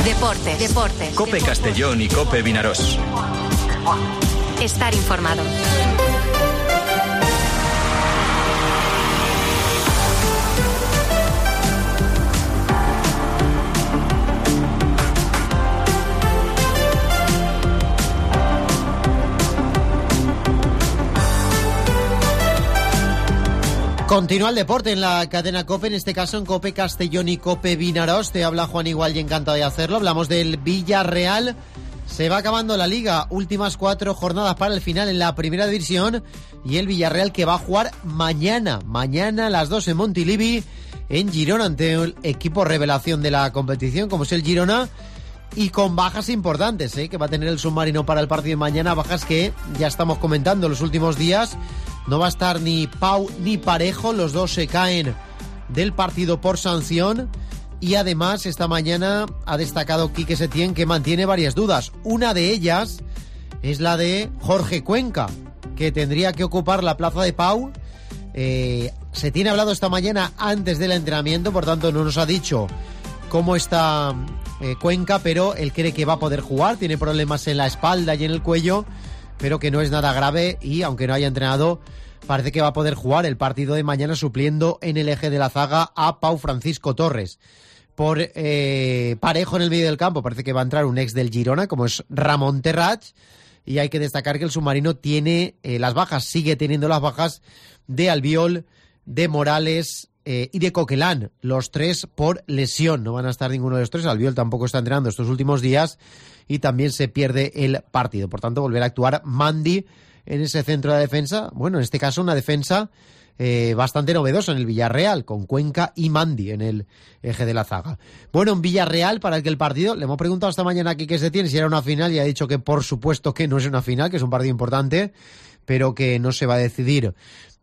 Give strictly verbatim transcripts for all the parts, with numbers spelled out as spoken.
Deportes. Deportes. COPE Castellón y COPE Vinarós. Estar informado. Continúa el deporte en la cadena COPE, en este caso en COPE Castellón y COPE Vinarós. Te habla Juan Igual y encantado de hacerlo. Hablamos del Villarreal. Se va acabando la liga, últimas cuatro jornadas para el final en la primera división. Y el Villarreal que va a jugar mañana, mañana a las dos en Montilivi, en Girona, ante el equipo revelación de la competición, como es el Girona. Y con bajas importantes, ¿eh? que va a tener el submarino para el partido de mañana. Bajas que ya estamos comentando los últimos días. No va a estar ni Pau ni Parejo, los dos se caen del partido por sanción. Y además esta mañana ha destacado Quique Setién que mantiene varias dudas. Una de ellas es la de Jorge Cuenca, que tendría que ocupar la plaza de Pau. Eh, Setién ha hablado esta mañana antes del entrenamiento, por tanto no nos ha dicho cómo está eh, Cuenca, pero él cree que va a poder jugar. Tiene problemas en la espalda y en el cuello, pero que no es nada grave y aunque no haya entrenado, parece que va a poder jugar el partido de mañana supliendo en el eje de la zaga a Pau Francisco Torres. Por eh, Parejo en el medio del campo parece que va a entrar un ex del Girona, como es Ramón Terrach, y hay que destacar que el submarino tiene eh, las bajas, sigue teniendo las bajas de Albiol, de Morales eh, y de Coquelán, los tres por lesión. No van a estar ninguno de los tres. Albiol tampoco está entrenando estos últimos días y también se pierde el partido. Por tanto, volverá a actuar Mandi en ese centro de defensa. Bueno, en este caso una defensa eh, bastante novedosa en el Villarreal, con Cuenca y Mandi en el eje de la zaga. Bueno, un Villarreal para el que el partido, le hemos preguntado esta mañana aquí qué se tiene, si era una final, y ha dicho que por supuesto que no es una final, que es un partido importante, pero que no se va a decidir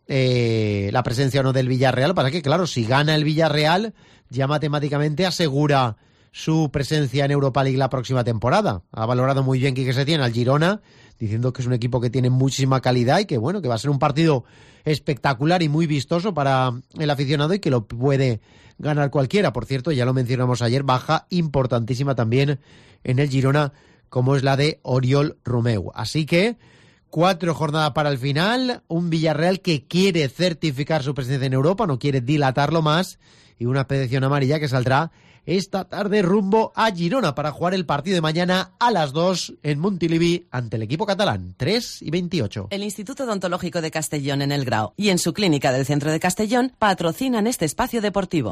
eh, la presencia o no del Villarreal. Para que, claro, si gana el Villarreal, ya matemáticamente asegura su presencia en Europa League la próxima temporada. Ha valorado muy bien Quique Setién al Girona, diciendo que es un equipo que tiene muchísima calidad y que bueno, que va a ser un partido espectacular y muy vistoso para el aficionado y que lo puede ganar cualquiera. Por cierto, ya lo mencionamos ayer, baja importantísima también en el Girona, como es la de Oriol Romeu. Así que cuatro jornadas para el final, un Villarreal que quiere certificar su presencia en Europa, no quiere dilatarlo más, y una expedición amarilla que saldrá esta tarde rumbo a Girona para jugar el partido de mañana a las dos en Montilivi ante el equipo catalán, tres y veintiocho. El Instituto Odontológico de Castellón en El Grao y en su clínica del centro de Castellón patrocinan este espacio deportivo.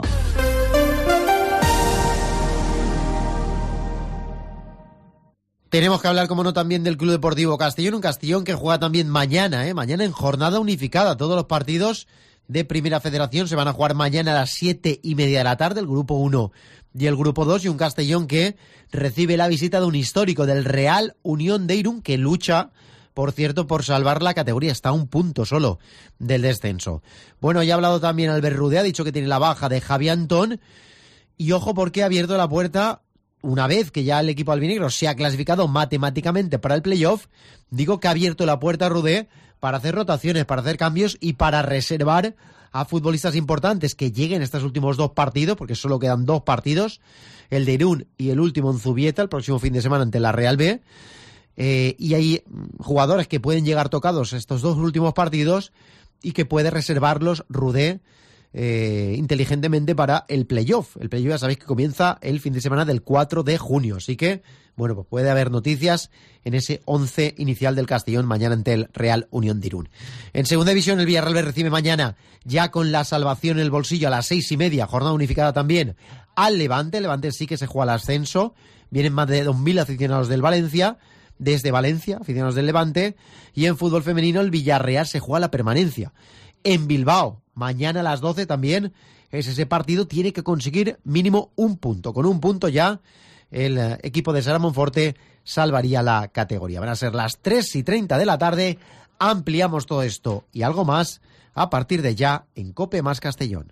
Tenemos que hablar, como no, también del Club Deportivo Castellón, un Castellón que juega también mañana, ¿eh? mañana en jornada unificada. Todos los partidos de Primera Federación se van a jugar mañana a las siete y media de la tarde, el grupo uno y el grupo dos, y un Castellón que recibe la visita de un histórico, del Real Unión de Irún, que lucha, por cierto, por salvar la categoría, está a un punto solo del descenso. Bueno, ya ha hablado también Albert Rudé, ha dicho que tiene la baja de Javi Antón, y ojo porque ha abierto la puerta, una vez que ya el equipo albinegro se ha clasificado matemáticamente para el playoff, digo que ha abierto la puerta a Rudé para hacer rotaciones, para hacer cambios y para reservar a futbolistas importantes que lleguen estos últimos dos partidos, porque solo quedan dos partidos, el de Irún y el último en Zubieta, el próximo fin de semana ante la Real B, eh, y hay jugadores que pueden llegar tocados estos dos últimos partidos y que puede reservarlos Rudé eh, inteligentemente para el playoff. El playoff ya sabéis que comienza el fin de semana del cuatro de junio, así que bueno, pues puede haber noticias en ese once inicial del Castellón mañana ante el Real Unión de Irún. En segunda división, el Villarreal recibe mañana, ya con la salvación en el bolsillo, a las seis y media, jornada unificada también, al Levante. El Levante sí que se juega al ascenso. Vienen más de dos mil aficionados del Valencia, desde Valencia, aficionados del Levante. Y en fútbol femenino, el Villarreal se juega la permanencia. En Bilbao, mañana a las doce también, es ese partido, tiene que conseguir mínimo un punto. Con un punto ya el equipo de Sara Monforte salvaría la categoría. Van a ser las tres y treinta de la tarde. Ampliamos todo esto y algo más a partir de ya en COPE más Castellón.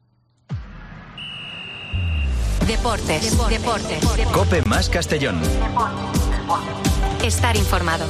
Deportes, deportes, deportes. COPE más Castellón. Estar informado.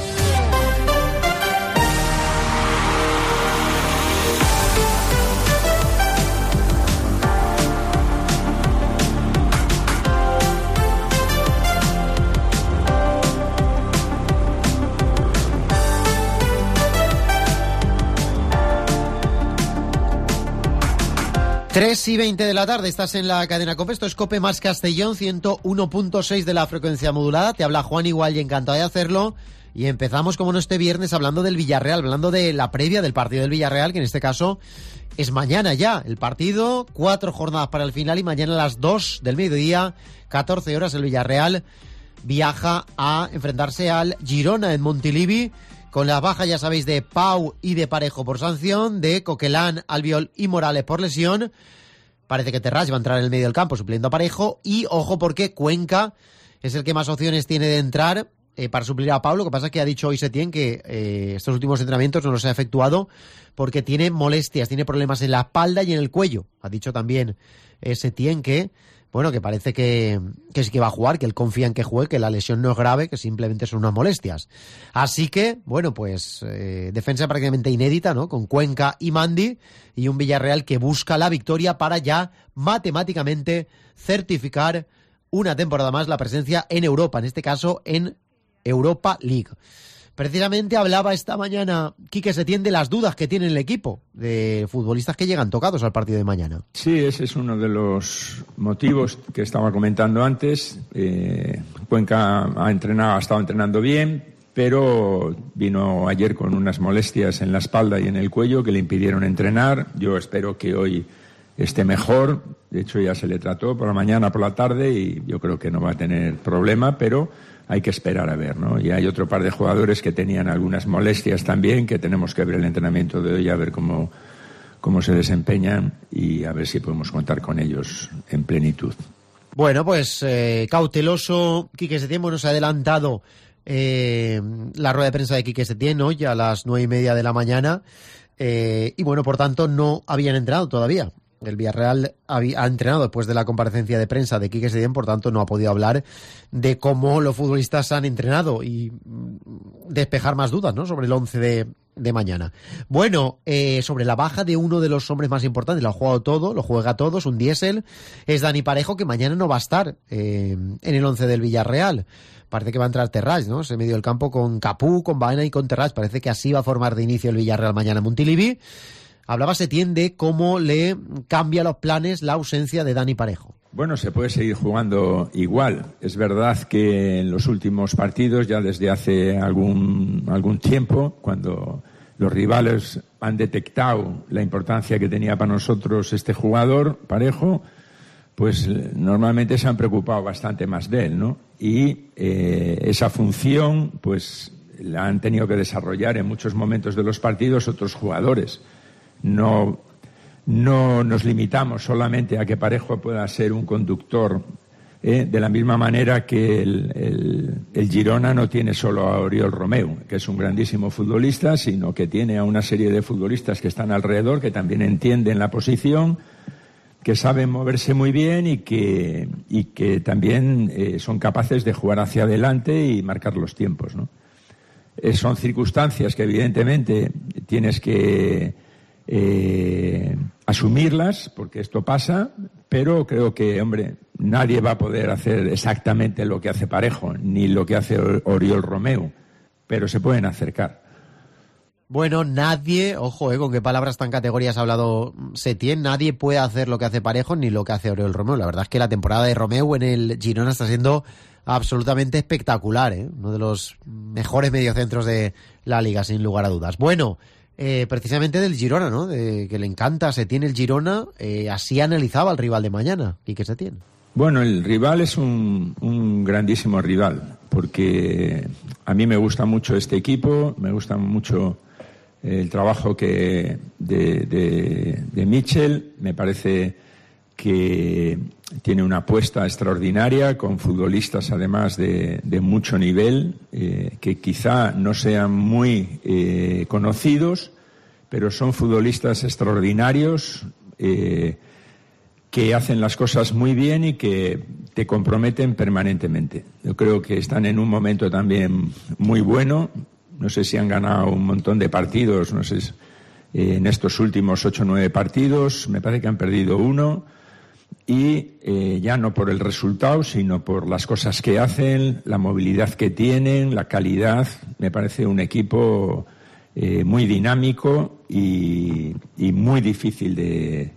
tres y veinte de la tarde, estás en la cadena COPE, esto es COPE más Castellón, ciento uno punto seis de la frecuencia modulada, te habla Juan Igual y encantado de hacerlo, y empezamos como no este viernes hablando del Villarreal, hablando de la previa del partido del Villarreal, que en este caso es mañana ya, el partido, cuatro jornadas para el final y mañana a las dos del mediodía, catorce horas, el Villarreal viaja a enfrentarse al Girona en Montilivi, con la baja, ya sabéis, de Pau y de Parejo por sanción, de Coquelán, Albiol y Morales por lesión. Parece que Terrats va a entrar en el medio del campo supliendo a Parejo. Y ojo porque Cuenca es el que más opciones tiene de entrar eh, para suplir a Pau. Lo que pasa es que ha dicho hoy Setién que eh, estos últimos entrenamientos no los ha efectuado porque tiene molestias, tiene problemas en la espalda y en el cuello. Ha dicho también eh, Setién que... Bueno, que parece que, que sí que va a jugar, que él confía en que juegue, que la lesión no es grave, que simplemente son unas molestias. Así que, bueno, pues eh, defensa prácticamente inédita, ¿no? Con Cuenca y Mandi y un Villarreal que busca la victoria para ya matemáticamente certificar una temporada más la presencia en Europa, en este caso en Europa League. Precisamente hablaba esta mañana Quique Setién de las dudas que tiene el equipo, de futbolistas que llegan tocados al partido de mañana. Sí, ese es uno de los motivos que estaba comentando antes. Eh, Cuenca ha entrenado, ha estado entrenando bien, pero vino ayer con unas molestias en la espalda y en el cuello que le impidieron entrenar. Yo espero que hoy esté mejor. De hecho, ya se le trató por la mañana, por la tarde, y yo creo que no va a tener problema, pero hay que esperar a ver, ¿no? Y hay otro par de jugadores que tenían algunas molestias también, que tenemos que ver el entrenamiento de hoy, a ver cómo, cómo se desempeñan y a ver si podemos contar con ellos en plenitud. Bueno, pues eh, cauteloso Quique Setién. Bueno, se ha adelantado eh, la rueda de prensa de Quique Setién hoy a las nueve y media de la mañana eh, y bueno, por tanto no habían entrenado todavía. El Villarreal ha entrenado después de la comparecencia de prensa de Quique Setién, por tanto no ha podido hablar de cómo los futbolistas han entrenado y despejar más dudas, ¿no?, sobre el once de, de mañana. Bueno, eh, sobre la baja de uno de los hombres más importantes, lo ha jugado todo, lo juega todo, es un diésel, es Dani Parejo, que mañana no va a estar eh, en el once del Villarreal. Parece que va a entrar Terrats, ¿no? Ese medio del campo con Capú, con Baena y con Terrats. Parece que así va a formar de inicio el Villarreal mañana en Montilivi. Hablaba Setién de cómo le cambia los planes la ausencia de Dani Parejo. Bueno, se puede seguir jugando igual. Es verdad que en los últimos partidos, ya desde hace algún, algún tiempo, cuando los rivales han detectado la importancia que tenía para nosotros este jugador, Parejo, pues normalmente se han preocupado bastante más de él, ¿no? Y eh, esa función, pues la han tenido que desarrollar en muchos momentos de los partidos otros jugadores. No, no nos limitamos solamente a que Parejo pueda ser un conductor, ¿eh? De la misma manera que el, el, el Girona no tiene solo a Oriol Romeu, que es un grandísimo futbolista, sino que tiene a una serie de futbolistas que están alrededor, que también entienden la posición, que saben moverse muy bien y que, y que también eh, son capaces de jugar hacia adelante y marcar los tiempos, ¿no? Eh, son circunstancias que evidentemente tienes que Eh, asumirlas, porque esto pasa, pero creo que, hombre, nadie va a poder hacer exactamente lo que hace Parejo, ni lo que hace Oriol Romeu, pero se pueden acercar. Bueno, nadie, ojo, eh, con qué palabras tan categorías ha hablado Setién, nadie puede hacer lo que hace Parejo ni lo que hace Oriol Romeu. La verdad es que la temporada de Romeu en el Girona está siendo absolutamente espectacular, ¿eh? Uno de los mejores mediocentros de la liga, sin lugar a dudas. Bueno, Eh, precisamente del Girona, ¿no? De, que le encanta Setién el Girona, eh, así analizaba al rival de mañana, Quique Setién. Bueno, el rival es un, un grandísimo rival, porque a mí me gusta mucho este equipo, me gusta mucho el trabajo que de, de, de Mitchell, me parece que tiene una apuesta extraordinaria con futbolistas además de, de mucho nivel, eh, que quizá no sean muy eh, conocidos, pero son futbolistas extraordinarios, eh, que hacen las cosas muy bien y que te comprometen permanentemente. Yo creo que están en un momento también muy bueno. No sé si han ganado un montón de partidos, no sé, eh, en estos últimos ocho o nueve partidos, me parece que han perdido uno. Y eh, ya no por el resultado, sino por las cosas que hacen, la movilidad que tienen, la calidad. Me parece un equipo eh, muy dinámico y, y muy difícil de,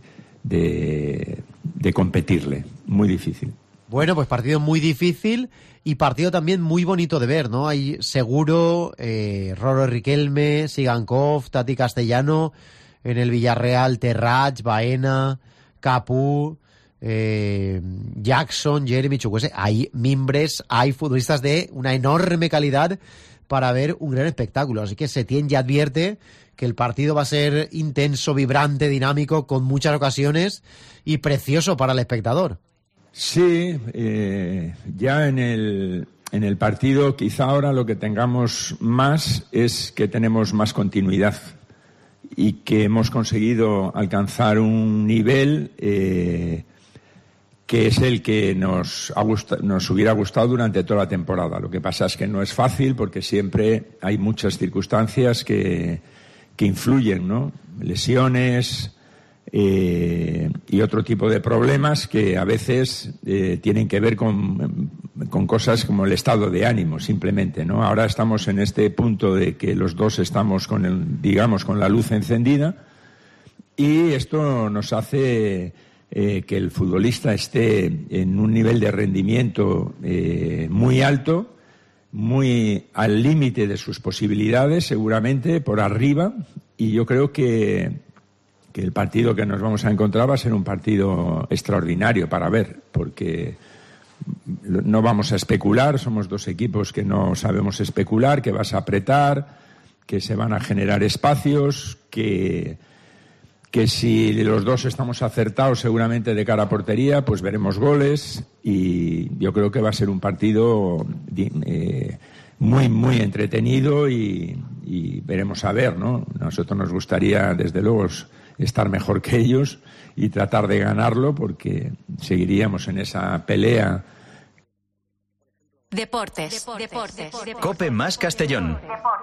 de, de competirle. Muy difícil. Bueno, pues partido muy difícil y partido también muy bonito de ver, ¿no? Hay Seguro, eh, Roro Riquelme, Sigankov, Tati Castellano, en el Villarreal, Terrach, Baena, Capú, eh, Jackson, Jeremy Chukwueze. Hay mimbres, hay futbolistas de una enorme calidad para ver un gran espectáculo. Así que Setién ya advierte que el partido va a ser intenso, vibrante, dinámico, con muchas ocasiones y precioso para el espectador. Sí, eh, ya en el, en el partido quizá ahora lo que tengamos más es que tenemos más continuidad y que hemos conseguido alcanzar un nivel eh, que es el que nos, ha gust- nos hubiera gustado durante toda la temporada. Lo que pasa es que no es fácil porque siempre hay muchas circunstancias que, que influyen, ¿no? Lesiones eh, y otro tipo de problemas que a veces eh, tienen que ver con, con cosas como el estado de ánimo, simplemente, ¿no? Ahora estamos en este punto de que los dos estamos con el, digamos, con la luz encendida y esto nos hace Eh, que el futbolista esté en un nivel de rendimiento eh, muy alto, muy al límite de sus posibilidades, seguramente por arriba, y yo creo que, que el partido que nos vamos a encontrar va a ser un partido extraordinario para ver, porque no vamos a especular, somos dos equipos que no sabemos especular, que vas a apretar, que se van a generar espacios, que que si los dos estamos acertados seguramente de cara a portería, pues veremos goles y yo creo que va a ser un partido eh, muy, muy entretenido y, y veremos a ver, ¿no? A nosotros nos gustaría, desde luego, estar mejor que ellos y tratar de ganarlo porque seguiríamos en esa pelea. Deportes, deportes, deportes. COPE más Castellón.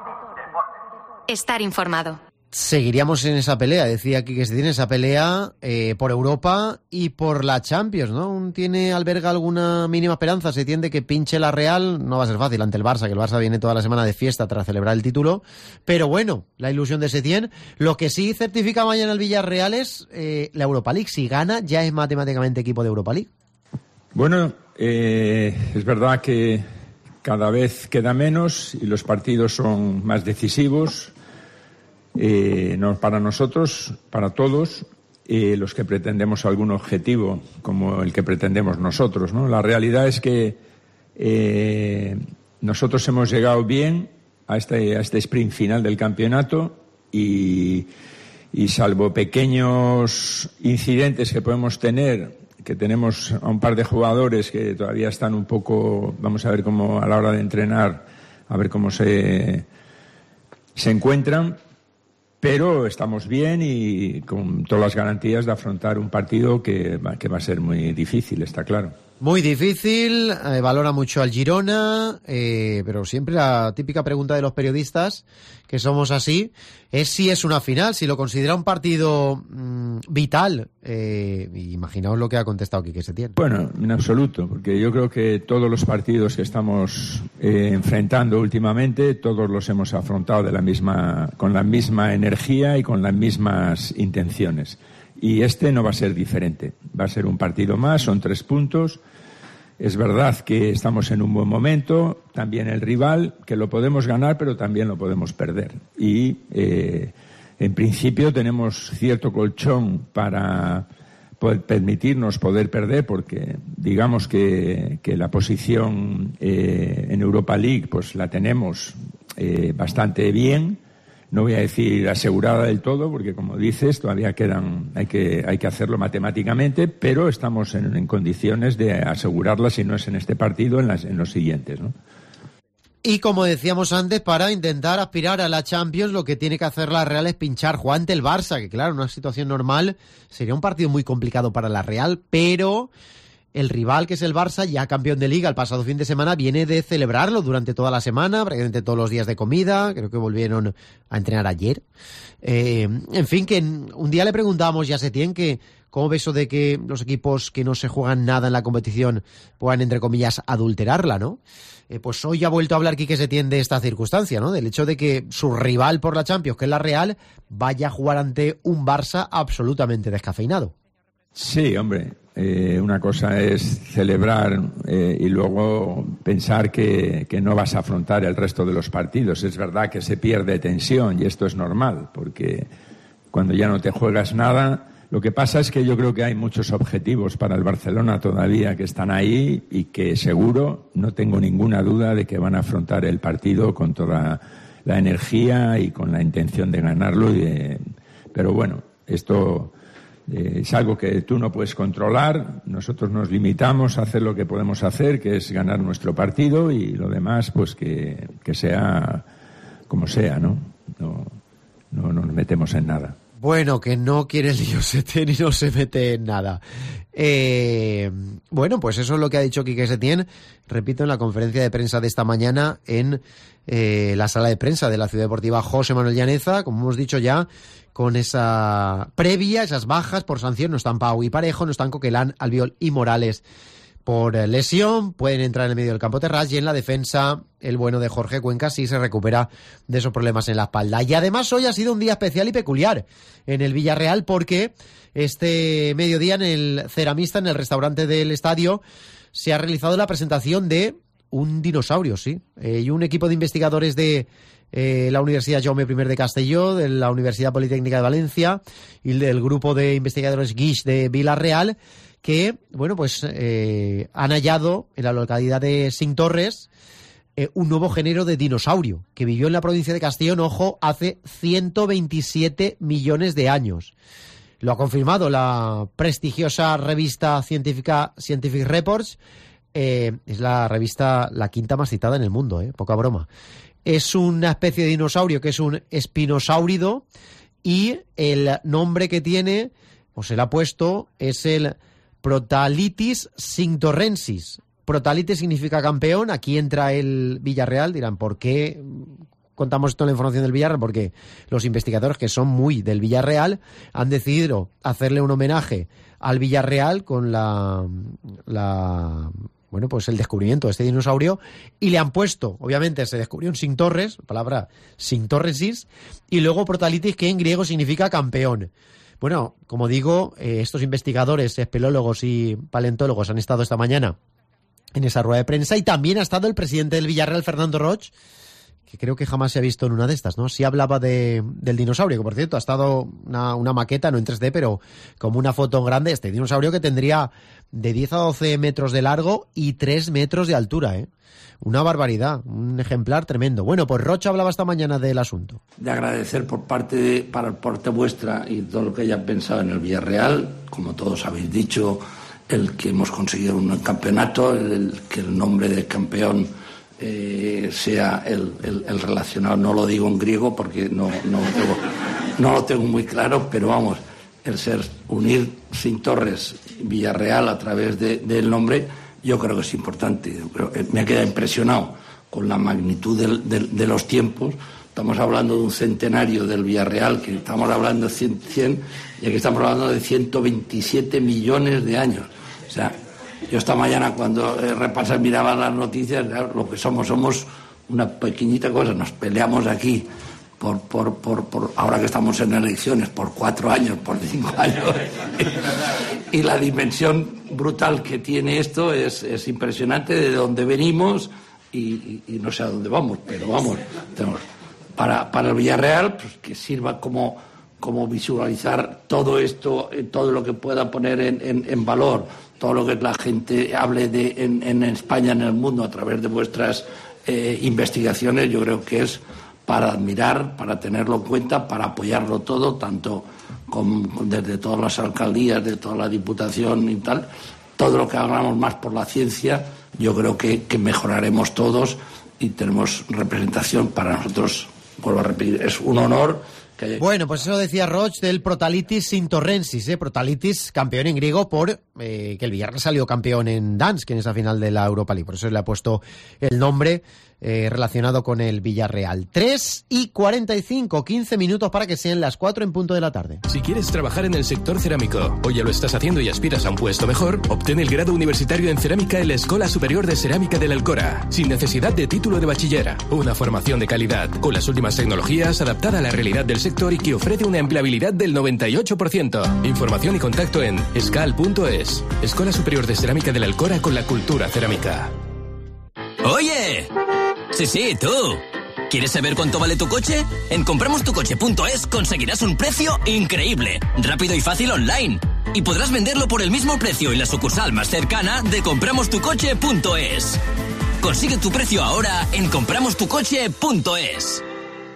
Estar informado. Seguiríamos en esa pelea, decía aquí que se tiene esa pelea eh, por Europa y por la Champions, ¿no? ¿Tiene, alberga alguna mínima esperanza? Se entiende que pinche la Real, no va a ser fácil ante el Barça, que el Barça viene toda la semana de fiesta tras celebrar el título, pero bueno, la ilusión de Setién. Lo que sí certifica mañana el Villarreal es eh, la Europa League. Si gana, ya es matemáticamente equipo de Europa League. Bueno, eh, es verdad que cada vez queda menos y los partidos son más decisivos. Eh, no para nosotros, para todos, eh, los que pretendemos algún objetivo como el que pretendemos nosotros, ¿no? La realidad es que eh, nosotros hemos llegado bien a este, a este sprint final del campeonato y, y salvo pequeños incidentes que podemos tener, que tenemos a un par de jugadores que todavía están un poco, vamos a ver cómo a la hora de entrenar, a ver cómo se, se encuentran. Pero estamos bien y con todas las garantías de afrontar un partido que va, que va a ser muy difícil, está claro. Muy difícil, eh, valora mucho al Girona, eh, pero siempre la típica pregunta de los periodistas, que somos así, es si es una final, si lo considera un partido mmm, vital. Eh, imaginaos lo que ha contestado Quique Setién. Bueno, en absoluto, porque yo creo que todos los partidos que estamos eh, enfrentando últimamente, todos los hemos afrontado de la misma, con la misma energía y con las mismas intenciones. Y este no va a ser diferente. Va a ser un partido más, son tres puntos. Es verdad que estamos en un buen momento. También el rival, que lo podemos ganar, pero también lo podemos perder. Y eh, en principio tenemos cierto colchón para poder permitirnos poder perder, porque digamos que, que la posición eh, en Europa League pues la tenemos eh, bastante bien. No voy a decir asegurada del todo, porque como dices, todavía quedan, hay que, hay que hacerlo matemáticamente, pero estamos en, en condiciones de asegurarla, si no es en este partido, en, las, en los siguientes, ¿no? Y como decíamos antes, para intentar aspirar a la Champions, lo que tiene que hacer la Real es pinchar Juan ante el Barça, que claro, en una situación normal sería un partido muy complicado para la Real, pero el rival, que es el Barça, ya campeón de Liga el pasado fin de semana, viene de celebrarlo durante toda la semana, prácticamente todos los días de comida, creo que volvieron a entrenar ayer. Eh, en fin, que un día le preguntábamos ya a Setién que cómo ve eso de que los equipos que no se juegan nada en la competición puedan, entre comillas, adulterarla, ¿no? Eh, pues hoy ha vuelto a hablar Quique Setién de esta circunstancia, ¿no? Del hecho de que su rival por la Champions, que es la Real, vaya a jugar ante un Barça absolutamente descafeinado. Sí, hombre. Eh, una cosa es celebrar eh, y luego pensar que, que no vas a afrontar el resto de los partidos. Es verdad que se pierde tensión y esto es normal, porque cuando ya no te juegas nada, lo que pasa es que yo creo que hay muchos objetivos para el Barcelona todavía que están ahí y que seguro, no tengo ninguna duda de que van a afrontar el partido con toda la energía y con la intención de ganarlo. Y de... Pero bueno, esto... Eh, es algo que tú no puedes controlar. Nosotros nos limitamos a hacer lo que podemos hacer, que es ganar nuestro partido, y lo demás pues que, que sea como sea, ¿no? No, no nos metemos en nada. Bueno, que no quiere el lío Setién y no se mete en nada. Eh, bueno, pues eso es lo que ha dicho Quique Setién, repito, en la conferencia de prensa de esta mañana en eh, la sala de prensa de la Ciudad Deportiva José Manuel Llaneza, como hemos dicho ya, con esa previa, esas bajas por sanción. No están Pau y Parejo, no están Coquelán, Albiol y Morales por lesión. Pueden entrar en el medio del campo Terrats, y en la defensa el bueno de Jorge Cuenca sí se recupera de esos problemas en la espalda. Y además hoy ha sido un día especial y peculiar en el Villarreal, porque este mediodía en el Ceramista, en el restaurante del estadio, se ha realizado la presentación de un dinosaurio, sí, eh, y un equipo de investigadores de eh, la Universidad Jaume I de Castelló, de la Universidad Politécnica de Valencia y del grupo de investigadores Guix de Villarreal, que, bueno, pues eh, han hallado en la localidad de Cintorres eh, un nuevo género de dinosaurio que vivió en la provincia de Castellón, ojo, hace ciento veintisiete millones de años. Lo ha confirmado la prestigiosa revista científica Scientific Reports. Eh, es la revista la quinta más citada en el mundo, eh, poca broma. Es una especie de dinosaurio que es un espinosáurido, y el nombre que tiene, o se le ha puesto, es el Protalitis cintorrensis. Protalitis significa campeón. Aquí entra el Villarreal. Dirán, ¿por qué contamos toda la información del Villarreal? Porque los investigadores, que son muy del Villarreal, han decidido hacerle un homenaje al Villarreal con la, la bueno, pues el descubrimiento de este dinosaurio, y le han puesto, obviamente se descubrió en Cintorres, palabra cintorrensis, y luego Protalitis, que en griego significa campeón. Bueno, como digo, eh, estos investigadores, espeleólogos y paleontólogos han estado esta mañana en esa rueda de prensa, y también ha estado el presidente del Villarreal, Fernando Roig, que creo que jamás se ha visto en una de estas, ¿no? Sí hablaba de, del dinosaurio, que por cierto ha estado una, una maqueta, no en tres D, pero como una foto en grande, este dinosaurio que tendría de diez a doce metros de largo y tres metros de altura, ¿eh? Una barbaridad, un ejemplar tremendo. Bueno, pues Roig hablaba esta mañana del asunto. De agradecer por parte de, para parte vuestra y todo lo que hayan pensado en el Villarreal, como todos habéis dicho, el que hemos conseguido un campeonato, el, el que el nombre de campeón eh, sea el, el, el relacionado, no lo digo en griego porque no, no, lo tengo, no lo tengo muy claro, pero vamos, el ser unir Cintorres Villarreal a través de, del nombre, yo creo que es importante. Me ha quedado impresionado con la magnitud del, del, de los tiempos. Estamos hablando de un centenario del Villarreal, que estamos hablando de cien, cien, y aquí estamos hablando de ciento veintisiete millones de años. O sea, yo esta mañana cuando eh, repasé, miraba las noticias, lo que somos, somos una pequeñita cosa. Nos peleamos aquí por, por, por, por ahora que estamos en elecciones, por cuatro años, por cinco años. Y la dimensión brutal que tiene esto es, es impresionante, de dónde venimos y, y, y no sé a dónde vamos, pero vamos, tenemos, para, para el Villarreal, pues que sirva como, como visualizar todo esto, todo lo que pueda poner en, en, en valor, todo lo que la gente hable de en, en España, en el mundo, a través de vuestras eh, investigaciones. Yo creo que es para admirar, para tenerlo en cuenta, para apoyarlo todo, tanto con, desde todas las alcaldías, de toda la Diputación y tal. Todo lo que hagamos más por la ciencia, yo creo que, que mejoraremos todos y tenemos representación. Para nosotros, vuelvo a repetir, es un honor que haya... Bueno, pues eso decía Roig del Protalitis cintorrensis, ¿eh? Protalitis, campeón en griego por eh, que el Villarreal salió campeón en Dansk, en esa final de la Europa League. Por eso le ha puesto el nombre eh, relacionado con el Villarreal. tres y cuarenta y cinco, quince minutos para que sean las cuatro en punto de la tarde. Si quieres trabajar en el sector cerámico o ya lo estás haciendo y aspiras a un puesto mejor, obtén el grado universitario en cerámica en la Escola Superior de Cerámica del Alcora, sin necesidad de título de bachiller. Una formación de calidad, con las últimas tecnologías, adaptada a la realidad del sector y que ofrece una empleabilidad del noventa y ocho por ciento. Información y contacto en escal punto es. Escuela Superior de Cerámica del Alcora con la cultura cerámica. ¡Oye! Sí, sí, tú. ¿Quieres saber cuánto vale tu coche? En compramos tu coche punto es conseguirás un precio increíble, rápido y fácil online. Y podrás venderlo por el mismo precio en la sucursal más cercana de compramos tu coche punto es. Consigue tu precio ahora en compramos tu coche punto es.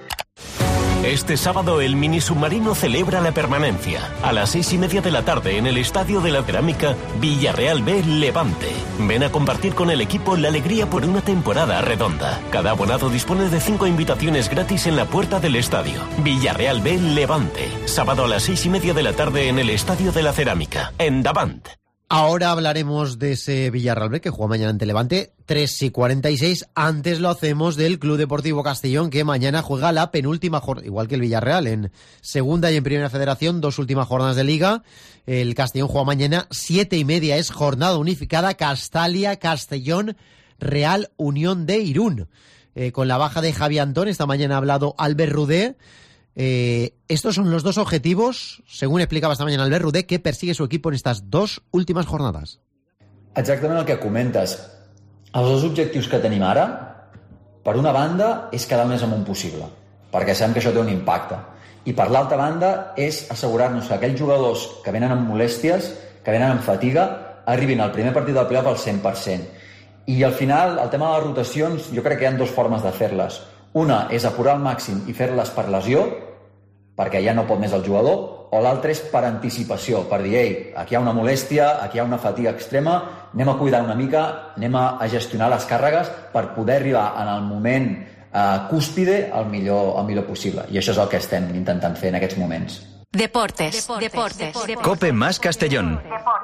Este sábado el mini submarino celebra la permanencia. A las seis y media de la tarde en el Estadio de la Cerámica, Villarreal B Levante. Ven a compartir con el equipo la alegría por una temporada redonda. Cada abonado dispone de cinco invitaciones gratis en la puerta del estadio. Villarreal B Levante. Sábado a las seis y media de la tarde en el Estadio de la Cerámica, en Davant. Ahora hablaremos de ese Villarreal B que juega mañana ante Levante, tres y cuarenta y seis. Antes lo hacemos del Club Deportivo Castellón, que mañana juega la penúltima jornada, igual que el Villarreal, en segunda y en primera federación, dos últimas jornadas de liga. El Castellón juega mañana, siete y media, es jornada unificada, Castalia, Castellón, Real Unión de Irún. Eh, con la baja de Javi Antón, esta mañana ha hablado Albert Rudé. Eh, estos son los dos objetivos, según explicava esta mañana Albert Rudé, que persigue su equipo en estas dos últimes jornades. Exactament el que comentes. Els dos objectius que tenim ara, per una banda, és quedar més amunt possible, perquè sabem que això té un impacte. I per l'altra banda, és assegurar-nos que aquells jugadors que venen amb molèsties, que venen amb fatiga, arribin al primer partit del playoff al cent per cent. I al final, el tema de les rotacions, jo crec que hi ha dues formes de fer-les. Una és apurar al màxim i fer-les per lesió, perquè ja no pot més el jugador, o l'altra és per anticipació, per dir, ei, aquí hi ha una molèstia, aquí hi ha una fatiga extrema, anem a cuidar una mica, anem a gestionar les càrregues per poder arribar en el moment eh, cúspide el millor, el millor possible. I això és el que estem intentant fer en aquests moments. Deportes, deportes, deportes. Cope más Castellón.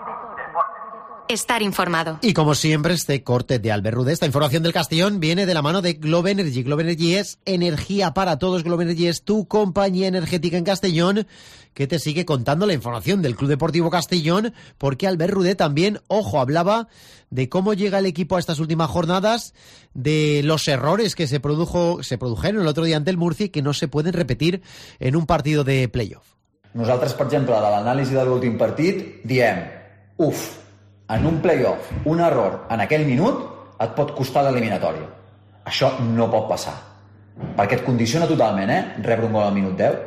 Estar informado. Y como siempre, este corte de Albert Rudé, esta información del Castellón viene de la mano de Globe Energy. Globe Energy es energía para todos. Globe Energy es tu compañía energética en Castellón, que te sigue contando la información del Club Deportivo Castellón, porque Albert Rudé también, ojo, hablaba de cómo llega el equipo a estas últimas jornadas, de los errores que se produjo, se produjeron el otro día ante el Murcia y que no se pueden repetir en un partido de playoff. Nosaltres, per exemple, de l'anàlisi de l'últim partit, diem, uf, en un playoff, un error en aquell minut et pot costar l'eliminatòria. Això no pot passar, perquè et condiciona totalment, eh? Rebre un gol al minut deu.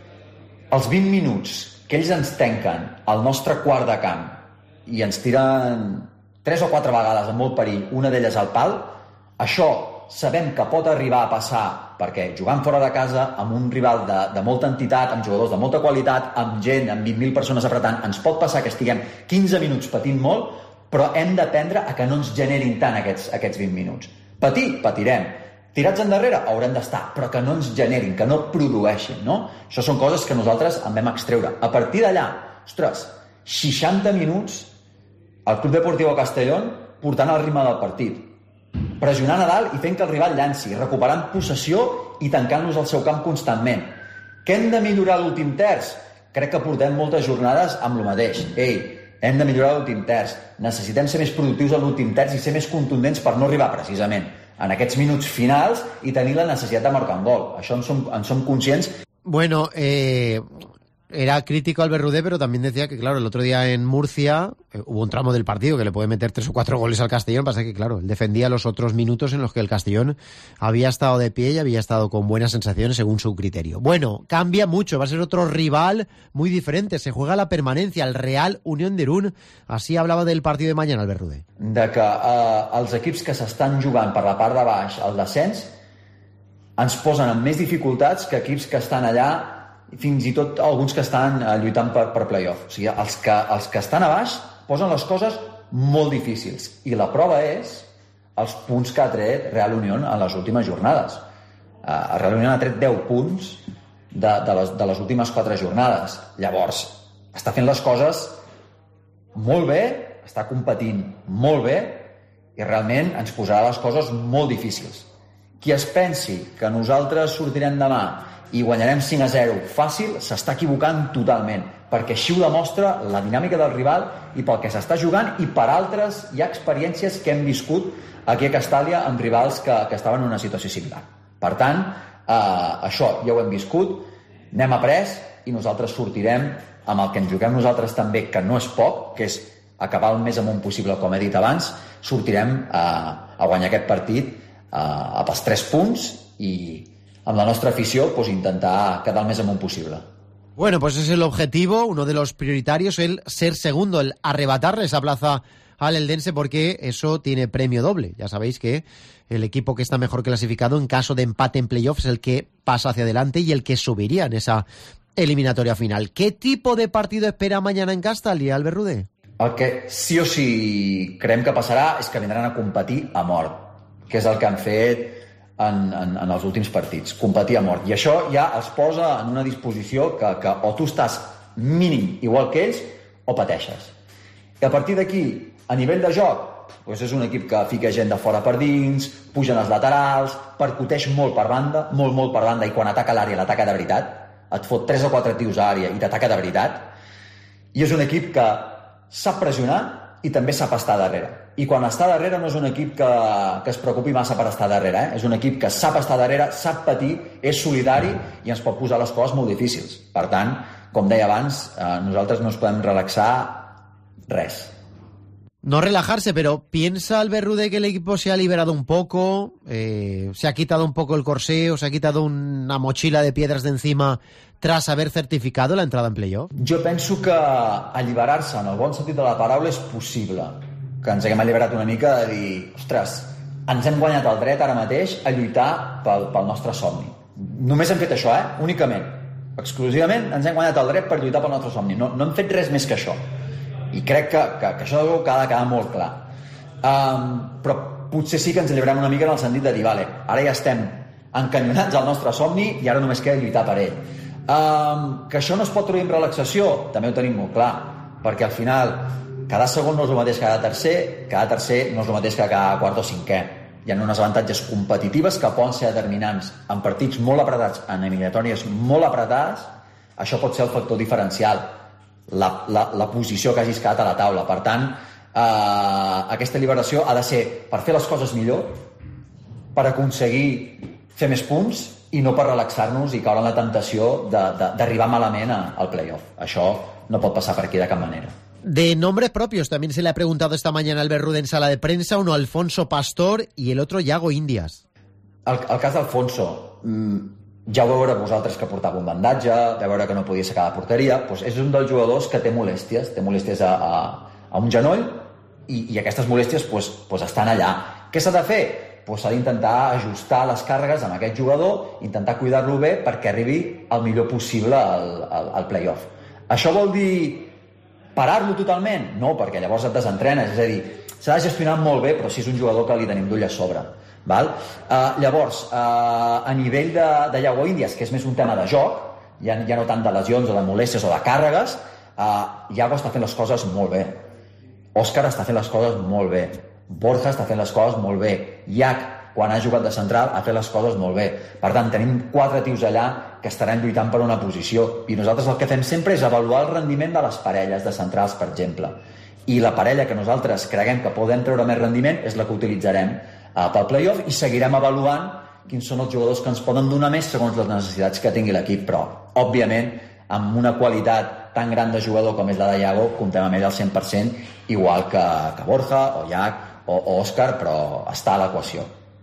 Els vint minuts que ells ens tanquen al nostre quart de camp i ens tiren tres o quatre vegades amb molt perill, una d'elles al pal, això sabem que pot arribar a passar perquè jugant fora de casa, amb un rival de, de molta entitat, amb jugadors de molta qualitat, amb gent, amb vint mil persones apretant, ens pot passar que estiguem quinze minuts patint molt, però hem d'aprendre a que no ens generin tant aquests, aquests vint minuts. Patir, patirem. Tirats endarrere, haurem d'estar, però que no ens generin, que no produeixin, no? Això són coses que nosaltres en vam extreure. A partir d'allà, ostres, seixanta minuts al Club Deportivo Castellón portant el ritme del partit, pressionant a dalt i fent que el rival llanci, recuperant possessió i tancant-los al seu camp constantment. Què hem de millorar l'últim terç? Crec que portem moltes jornades amb el mateix. Ei, hem de millorar l'últim terç. Necessitem ser més productius a l'últim terç i ser més contundents per no arribar precisament en aquests minuts finals y tenir la necesidad de marcar un gol. Això en som, en som conscients. Bueno, eh, era crítico Albert Rudé, pero también decía que, claro, el otro día en Murcia eh, hubo un tramo del partido que le puede meter tres o cuatro goles al Castellón. Pasa que, claro, él defendía los otros minutos en los que el Castellón había estado de pie y había estado con buenas sensaciones según su criterio. Bueno, cambia mucho, va a ser otro rival muy diferente. Se juega la permanencia, el Real Unión de Irún. Así hablaba del partido de mañana Albert Rudé. De que eh, els equips que s'estan jugant per la part de baix al descens ens posen amb més dificultats que equips que estan allà, fins i tot alguns que estan eh, lluitant per, per playoff. O sigui, els que, els que estan a baix posen les coses molt difícils. I la prova és els punts que ha tret Real Unión en les últimes jornades. Eh, el Real Unión ha tret deu punts de, de, les, de les últimes quatre jornades. Llavors, està fent les coses molt bé, està competint molt bé i realment ens posarà les coses molt difícils. Qui es pensi que nosaltres sortirem demà i guanyarem cinc a zero fàcil, s'està equivocant totalment, perquè així ho demostra la dinàmica del rival i pel que s'està jugant i per altres hi ha experiències que hem viscut aquí a Castàlia amb rivals que, que estaven en una situació similar. Per tant, eh, això ja ho hem viscut, n'hem après i nosaltres sortirem amb el que ens juguem nosaltres també, que no és poc, que és acabar el més amunt possible, com he dit abans, sortirem a, a guanyar aquest partit a, a pels tres punts i amb la nostra afició pues, intentar quedar el més amunt possible. Bueno, pues ese es el objetivo, uno de los prioritarios, el ser segundo, el arrebatarle esa plaza al Eldense, porque eso tiene premio doble. Ya sabéis que el equipo que está mejor clasificado en caso de empate en playoffs es el que pasa hacia adelante y el que subiría en esa eliminatoria final. ¿Qué tipo de partido espera mañana en Castalia, Albert Rudé? El que sí o sí creiem que passarà és que vindran a competir a mort, que és el que han fet en, en, en els últims partits, competir a mort. I això ja els posa en una disposició que, que o tu estàs mínim igual que ells o pateixes. I a partir d'aquí, a nivell de joc, doncs és un equip que fica gent de fora per dins, pugen els laterals, percuteix molt per banda, molt, molt per banda, i quan ataca l'àrea l'ataca de veritat, et fot tres o quatre tios a àrea i t'ataca de veritat. I és un equip que sap pressionar i també sap estar darrere. I quan està darrere no és un equip que, que es preocupi massa per estar darrere, eh? És un equip que sap estar darrere, sap patir, és solidari i ens pot posar les coses molt difícils. Per tant, com deia abans, eh, nosaltres no ens podem relaxar res. No relajarse, pero ¿piensa Albert Rudé que el equipo se ha liberado un poco? Eh, ¿Se ha quitado un poco el corsé o se ha quitado una mochila de piedras de encima tras haber certificado la entrada en playoff? Jo penso que alliberar-se en el bon sentit de la paraula és possible. Que ens haguem alliberat una mica de dir, ostres, ens hem guanyat el dret ara mateix a lluitar pel, pel nostre somni. Només hem fet això, eh? Únicament. Exclusivament ens hem guanyat el dret per lluitar pel nostre somni. No, no hem fet res més que això. I crec que, que, que això que ha de quedar molt clar. Um, però potser sí que ens alliberem una mica en el sentit de dir, vale, ara ja estem encanyonats al nostre somni i ara només queda lluitar per ell. Um, que això no es pot traduir en relaxació, també ho tenim molt clar, perquè al final cada segon no és el mateix que cada tercer, cada tercer no és el mateix que cada quart o cinquè. Hi ha unes avantatges competitives que poden ser determinants en partits molt apretats, en eliminatòries molt apretades. Això pot ser el factor diferencial, la, la, la posició que hagis quedat a la taula. Per tant, eh, aquesta liberació ha de ser per fer les coses millor, per aconseguir fer més punts i no per relaxar-nos i caure en la temptació d'arribar malament al playoff. Això no pot passar per aquí de cap manera. De nombres propios también se le ha preguntado esta mañana a Albert Rudé en sala de prensa, uno Alfonso Pastor y el otro Yago Indias. El, el cas d'Alfonso, mmm, ja ho veure vosaltres que portava un bandatge, de veure que no podia sacar la porteria, doncs és un dels jugadors que té molèsties, té molèsties a, a, a un genoll i, i aquestes molèsties doncs, doncs estan allà. Què s'ha de fer? Doncs s'ha d'intentar ajustar les càrregues amb aquest jugador, intentar cuidar-lo bé perquè arribi el millor possible al, al, al playoff. Això vol dir parar-lo totalment? No, perquè llavors et desentrenes, és a dir, s'ha de gestionar molt bé, però si és un jugador que li tenim d'ull a sobre. Val? Uh, llavors, uh, a nivell de, de Yago Indias, que és més un tema de joc, ja, ja no tant de lesions o de molèsties o de càrregues, uh, Yago està fent les coses molt bé. Òscar està fent les coses molt bé. Borja està fent les coses molt bé. Iac, quan ha jugat de central, ha fet les coses molt bé. Per tant, tenim quatre tios allà que estaran lluitant per una posició. I nosaltres el que fem sempre és avaluar el rendiment de les parelles de centrals, per exemple. I la parella que nosaltres creguem que podem treure més rendiment és la que utilitzarem uh, pel playoff i seguirem avaluant quins són els jugadors que ens poden donar més segons les necessitats que tingui l'equip. Però, òbviament, amb una qualitat tan gran de jugador com és la de Yago, comptem amb ell al cent per cent, igual que, que Borja o Iac o, o Òscar, però està a l'equació.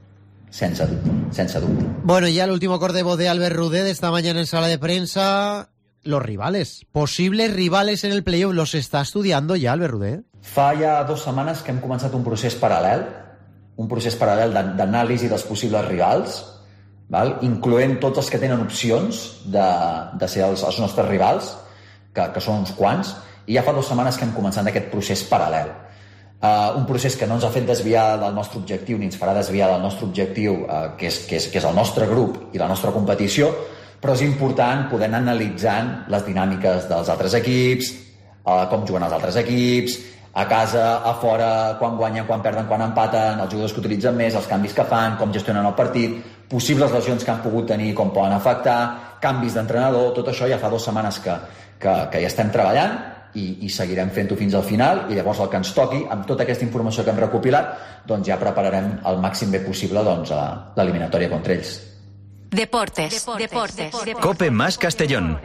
Sense dubte, sense dubte. Bueno, ya el último corte de voz de Albert Rudé de esta mañana en sala de prensa. Los rivales, posibles rivales en el playoff, ¿los está estudiando ya Albert Rudé? Fa ja dues setmanes que hem començat un procés paral·lel, un procés paral·lel d'anàlisi dels possibles rivals, val? Incloent tots els que tenen opcions de, de ser els, els nostres rivals, que, que són uns quants, i ja fa dues setmanes que hem començat aquest procés paral·lel. Uh, un procés que no ens ha fet desviar del nostre objectiu ni ens farà desviar del nostre objectiu, uh, que, és, que, és, que és el nostre grup i la nostra competició, però és important poder anar analitzant les dinàmiques dels altres equips, uh, com juguen els altres equips, a casa, a fora, quan guanyen, quan perden, quan empaten, els jugadors que utilitzen més, els canvis que fan, com gestionen el partit, possibles lesions que han pogut tenir, com poden afectar, canvis d'entrenador, tot això ja fa dues setmanes que, que, que ja estem treballant i, i seguirem fent-ho fins al final, i llavors el que ens toqui, amb tota aquesta informació que hem recopilat, doncs ja prepararem el màxim bé possible doncs, l'eliminatòria contra ells. Deportes, deportes, deportes. Cope más Castellón.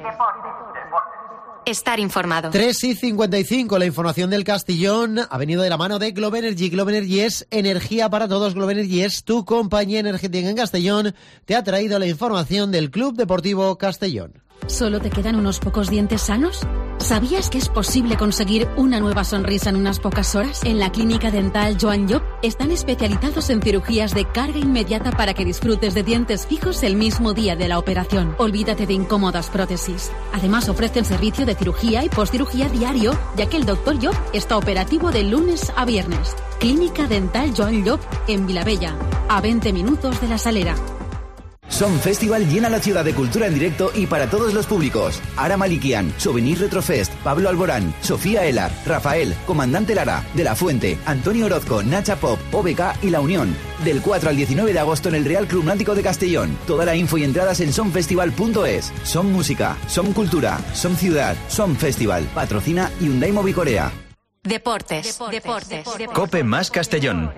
Estar informado. tres y cincuenta y cinco, la información del Castellón ha venido de la mano de Globe Energy. Globe Energy es energía para todos. Globe Energy es tu compañía energética en Castellón. Te ha traído la información del Club Deportivo Castellón. ¿Solo te quedan unos pocos dientes sanos? ¿Sabías que es posible conseguir una nueva sonrisa en unas pocas horas? En la clínica dental Joan Llop están especializados en cirugías de carga inmediata para que disfrutes de dientes fijos el mismo día de la operación. Olvídate de incómodas prótesis. Además ofrecen servicio de cirugía y postcirugía diario, ya que el doctor Llop está operativo de lunes a viernes. Clínica dental Joan Llop en Vilabella, a veinte minutos de La Salera. Som Festival llena la ciudad de cultura en directo y para todos los públicos. Ara Malikian, Souvenir Retrofest, Pablo Alborán, Sofía Elar, Rafael, Comandante Lara, De la Fuente, Antonio Orozco, Nacha Pop, O B K y La Unión. Del cuatro al diecinueve de agosto en el Real Club Náutico de Castellón. Toda la info y entradas en somfestival punto es. Som música, som cultura, som ciudad, som festival. Patrocina Hyundai Mobicorea. Deportes, deportes, deportes. Cope más Castellón.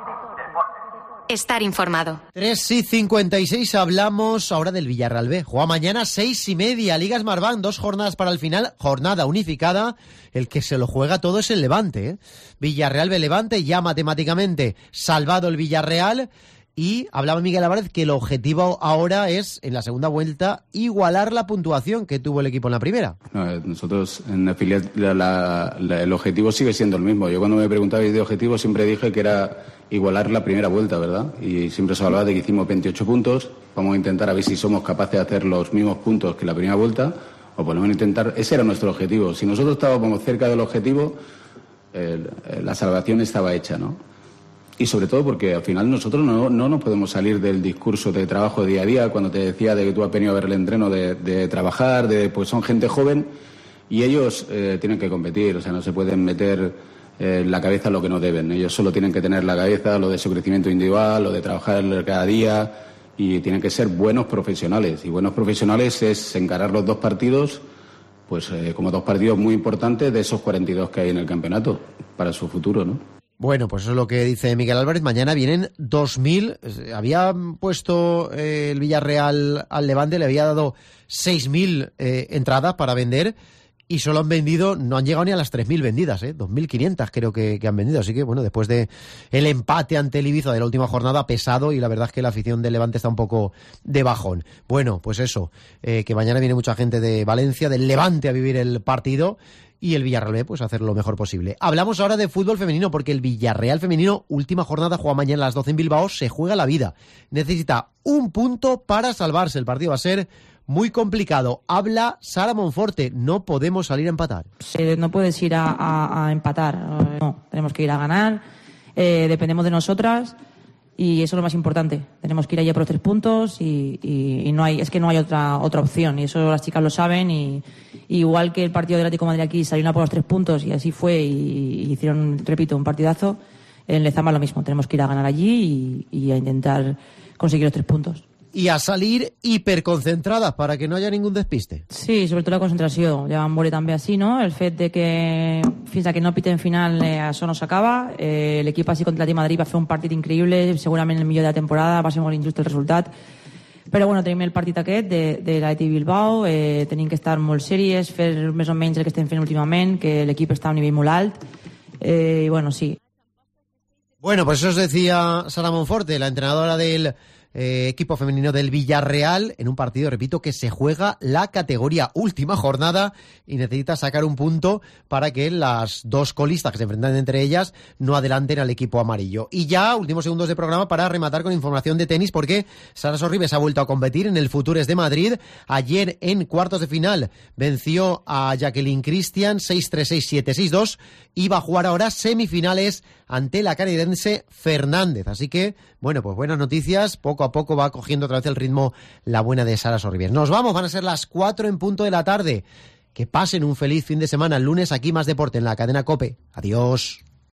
Estar informado. tres y cincuenta y seis, hablamos ahora del Villarreal B. Juega mañana seis y media, Liga Smartbank, dos jornadas para el final, jornada unificada. El que se lo juega todo es el Levante, ¿eh? Villarreal B Levante, ya matemáticamente salvado el Villarreal. Y hablaba Miguel Álvarez que el objetivo ahora es, en la segunda vuelta, igualar la puntuación que tuvo el equipo en la primera. No, nosotros en el filial la, la, la, el objetivo sigue siendo el mismo. Yo cuando me preguntabais de objetivo siempre dije que era igualar la primera vuelta, ¿verdad? Y siempre se hablaba de que hicimos veintiocho puntos. Vamos a intentar a ver si somos capaces de hacer los mismos puntos que la primera vuelta, o por lo menos intentar. Ese era nuestro objetivo. Si nosotros estábamos cerca del objetivo, eh, la salvación estaba hecha, ¿no? Y sobre todo porque al final nosotros no, no nos podemos salir del discurso de trabajo de día a día, cuando te decía de que tú has venido a ver el entreno de, de trabajar, de pues son gente joven y ellos eh, tienen que competir, o sea, no se pueden meter eh, en la cabeza lo que no deben. Ellos solo tienen que tener la cabeza lo de su crecimiento individual, lo de trabajar cada día, y tienen que ser buenos profesionales. Y buenos profesionales es encarar los dos partidos pues eh, como dos partidos muy importantes de esos cuarenta y dos que hay en el campeonato para su futuro, ¿no? Bueno, pues eso es lo que dice Miguel Álvarez. Mañana vienen dos mil. Había puesto eh, el Villarreal al Levante, le había dado seis mil eh, entradas para vender y solo han vendido, no han llegado ni a las tres mil vendidas, ¿eh? dos mil quinientas creo que, que han vendido. Así que, bueno, después de el empate ante el Ibiza de la última jornada, pesado, y la verdad es que la afición del Levante está un poco de bajón. Bueno, pues eso, eh, que mañana viene mucha gente de Valencia, del Levante, a vivir el partido. Y el Villarreal B, pues hacer lo mejor posible. Hablamos ahora de fútbol femenino, porque el Villarreal femenino, última jornada, juega mañana a las doce en Bilbao, se juega la vida. Necesita un punto para salvarse. El partido va a ser muy complicado. Habla Sara Monforte, no podemos salir a empatar. Eh, no puedes ir a, a, a empatar, no, tenemos que ir a ganar, eh, dependemos de nosotras. Y eso es lo más importante. Tenemos que ir allá por los tres puntos y, y, y no hay, es que no hay otra otra opción. Y eso las chicas lo saben. Y, y igual que el partido del Atlético de Madrid aquí salieron a por los tres puntos y así fue y, y hicieron, repito, un partidazo. En Lezama lo mismo. Tenemos que ir a ganar allí y, y a intentar conseguir los tres puntos. Y a salir hiperconcentradas para que no haya ningún despiste. Sí, sobre todo la concentració. Ja vam veure també així, no? El fet de que fins a que no piten final eh, això no s'acaba. Eh, L'equip així contra l'Atlètic Madrid va fer un partit increïble, segurament el millor de la temporada, va ser molt injust el resultat. Però bueno, tenim el partit aquest de, de l'Atlètic Bilbao, eh, tenim que estar molt sèries, fer més o menys el que estem fent últimament, que l'equip està a un nivell molt alt. Eh, y bueno, sí. Bueno, pues eso os decía Sara Monforte, la entrenadora del Eh, equipo femenino del Villarreal, en un partido, repito, que se juega la categoría, última jornada, y necesita sacar un punto para que las dos colistas que se enfrentan entre ellas no adelanten al equipo amarillo. Y ya, últimos segundos de programa para rematar con información de tenis, porque Sara Sorribes ha vuelto a competir en el Futures de Madrid. Ayer, en cuartos de final, venció a Jacqueline Christian seis tres seis siete seis dos y va a jugar ahora semifinales ante la canadiense Fernández. Así que, bueno, pues buenas noticias. Poco a poco va cogiendo otra vez el ritmo la buena de Sara Sorribes. Nos vamos, van a ser las cuatro en punto de la tarde. Que pasen un feliz fin de semana. El lunes aquí más deporte en la cadena COPE. Adiós.